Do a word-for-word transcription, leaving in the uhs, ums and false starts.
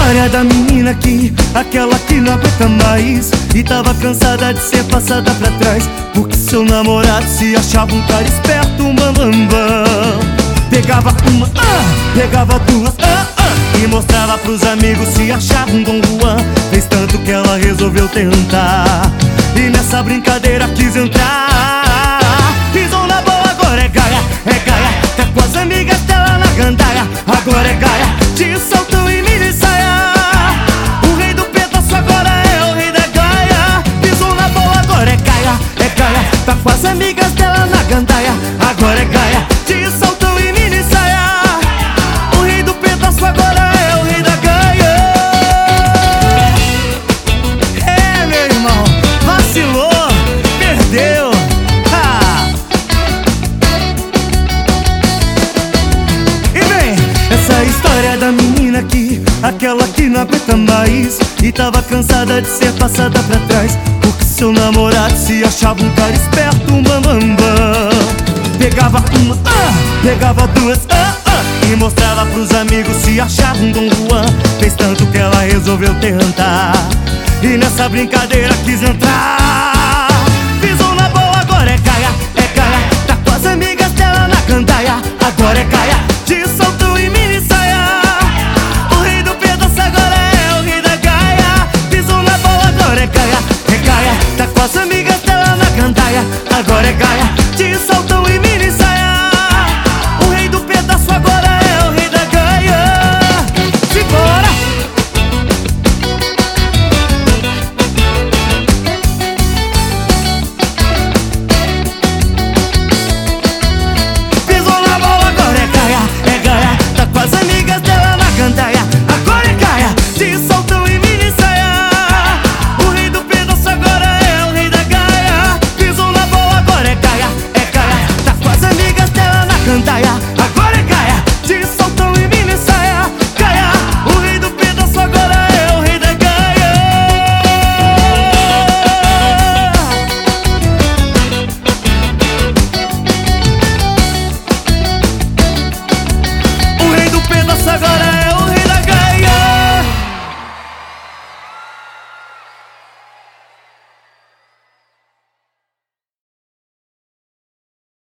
história da menina que, aquela que não aguenta mais e tava cansada de ser passada pra trás, porque seu namorado se achava um cara esperto, um bambambam. Pegava uma, ah, pegava duas, ah, ah, e mostrava pros amigos, se achava um Dom Juan. Fez tanto que ela resolveu tentar, e nessa brincadeira quis entrar. Pisou na boa, agora é gaia, é gaia, tá com as amigas dela na gandaia. Agora é gaia, de saltão e mini saia. O rei do pedaço agora é o rei da gaia. Pisou na boa, agora é gaia, é gaia, tá com as amigas dela na gandaia. Agora é gaia, de saltão e mini saia. O rei do pedaço agora é o rei da gaia. É, meu irmão, vacilou, perdeu. Ah. E vem essa história da menina que, aquela que não aguenta mais e tava cansada de ser passada pra trás, porque seu namorado se achava um cara esperto, um bambambam. Pegava uma, ah, pegava duas, ah, ah, e mostrava pros amigos, se achava um Dom Juan. Fez tanto que ela resolveu tentar, e nessa brincadeira quis entrar.